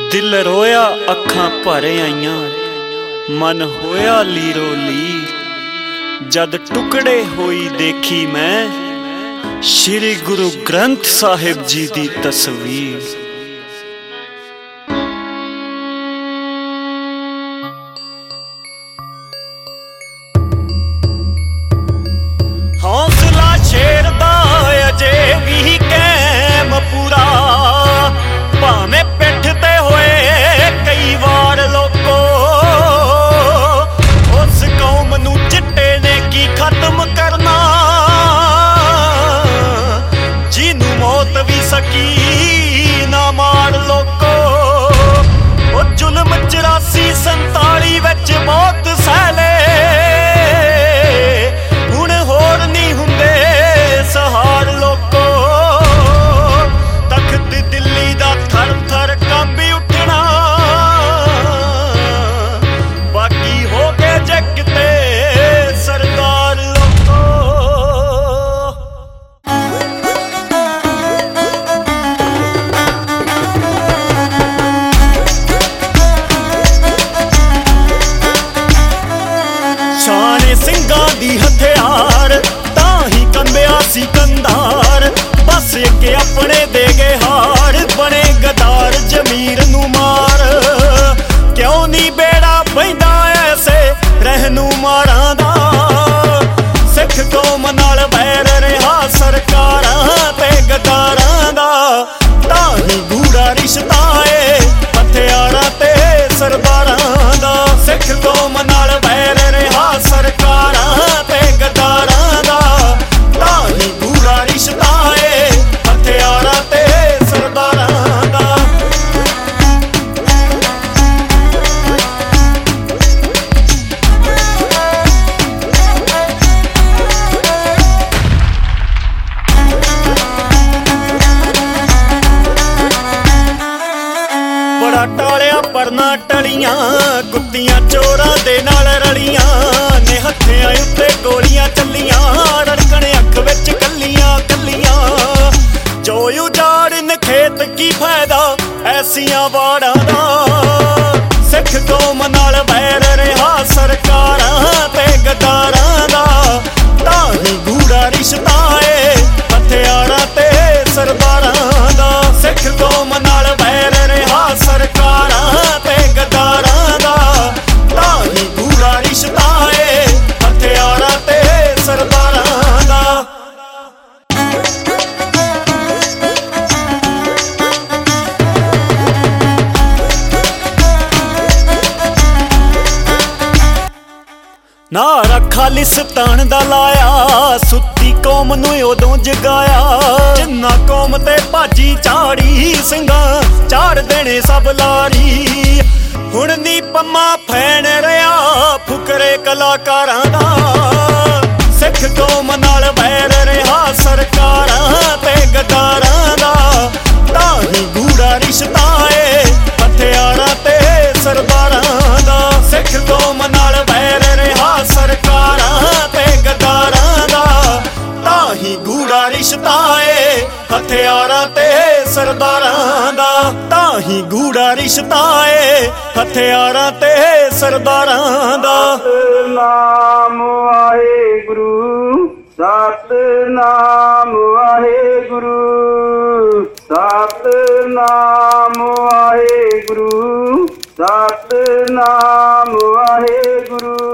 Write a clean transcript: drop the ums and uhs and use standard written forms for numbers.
दिल रोया अखां भर आईयां, मन होया लीरो लीर। जद टुकड़े होई देखी मैं श्री गुरु ग्रंथ साहिब जी दी तस्वीर। हौसला शेर दा अजे भी कैम पूरा, भावें पिठ ते होए कई वार लोको। उस कौम नू चिट्टे ने की खत्म करना, जिनू मौत भी सकी ना मार लोको। ओ जुल्म 84-47 विच मौत सहले, सहार लोको। तख्त दिल्ली दा थर थर कंब उठना, बाकी हो गए जग ते सरदार लोको। शाने ਸਿੰਘਾਂ दी हथियार सी कंधार, बस के अपने दे गए हार। बने गदार जमीर नू मार, क्यों नी बेड़ा पैंदा ऐसे रहनू मारां दा। सिख कौम नाल बैर रहा सरकारां ते गदारां दा, ताही गूढ़ा रिश्ता ए हथियारां ते सरदारां दा। सिख कौम नाल बैर रहा सरकारां ते गदारां दा, रिश्ता है हथियारा ते सरदारां दा। बड़ा टालिया पर ना टलियां, कुत्तियां चोरां दे नाल रलियां ने। हत्थियां उत्ते गोलियां चलियां, रड़कने अख विच कलियां कलियां। जो उजाड़न खेत की फायदा ऐसियां वाड़ां दा। सिख कौम नाल बैर रहा सरकारां ते गदारां दा, ताही गूढ़ा रिश्ता ए हथियारां ते सरदारां दा। सिख कौम नाल बैर रहा सरकारां ते गदारां दा, ताही गूढ़ा रिश्ता ए हथियारां ते सरदारां दा। नारा खालिस्तान दा लाया, सुत्ती कौम नू उदों जगाया। जिन्ना कौम ते भाजी झाड़ी, ਸਿੰਘਾਂ झाड़ देने सब लारी। हुण नी पम्मा फैन रहा फुकरे कलाकारां दा। सिख कौम नाल बैर रहा सरकारां ते गदारां दा, ताही गूढ़ा रिश्ता ए हथियारां ते सरदारां दा। सिख कौम नाल बैर रहा सरकारां ते गदारां दा, ताही गूढ़ा रिश्ता ए हथियारां ते सरदारां दा। ताही गूढ़ा रिश्ता ए हथियारां ते सरदारां दा। सतनाम वाहेगुरु, सतनाम वाहेगुरु, सतनाम वाहेगुरु, सतनाम वाहेगुरु।